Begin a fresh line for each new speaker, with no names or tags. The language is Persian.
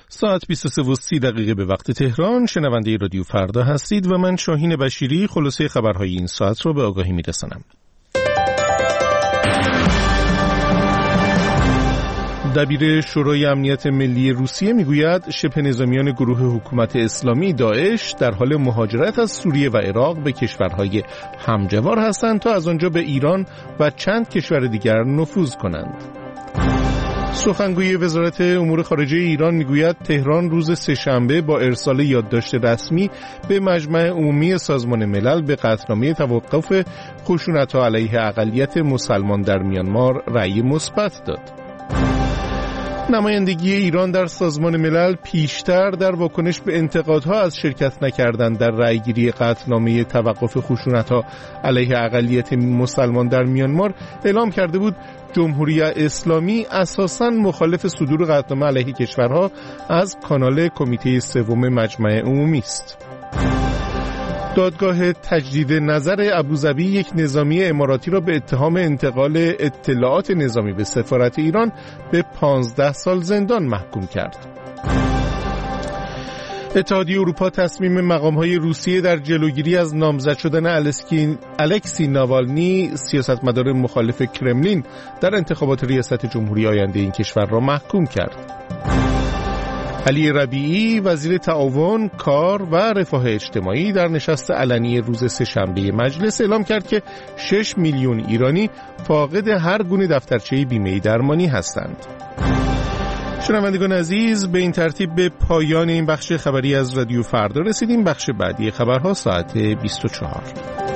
ساعت 23:30 به وقت تهران. شنونده رادیو فردا هستید و من شاهین بشیری خلاصه خبرهای این ساعت رو به آگاهی میرسانم. دبیر شورای امنیت ملی روسیه میگوید شبه نظامیان گروه حکومت اسلامی داعش در حال مهاجرت از سوریه و عراق به کشورهای همجوار هستند تا از آنجا به ایران و چند کشور دیگر نفوذ کنند. سخنگوی وزارت امور خارجه ایران میگوید تهران روز سه‌شنبه با ارسال یادداشت رسمی به مجمع عمومی سازمان ملل به قطعنامه توقف خشونت‌ها علیه اقلیت مسلمان در میانمار رأی مثبت داد. نمایندگی ایران در سازمان ملل پیشتر در واکنش به انتقادها از شرکت نکردن در رأیگیری قطعنامه توقف خشونت‌ها علیه اقلیت مسلمان در میانمار اعلام کرده بود جمهوری اسلامی اساساً مخالف صدور قطعنامه علیه کشورها از کانال کمیته سوم مجمع عمومی است. دادگاه تجدید نظر ابوظبی یک نظامی اماراتی را به اتهام انتقال اطلاعات نظامی به سفارت ایران به 15 سال زندان محکوم کرد. اتحادیه اروپا تصمیم مقام‌های روسیه در جلوگیری از نامزد شدن الکسی ناوالنی سیاستمدار مخالف کرملین در انتخابات ریاست جمهوری آینده این کشور را محکوم کرد. علی ربیعی وزیر تعاون، کار و رفاه اجتماعی در نشست علنی روز سه‌شنبه مجلس اعلام کرد که 6 میلیون ایرانی فاقد هر گونه دفترچه بیمه درمانی هستند. شنوندگان عزیز، به این ترتیب به پایان این بخش خبری از رادیو فردا رسیدیم. بخش بعدی خبرها ساعت 24.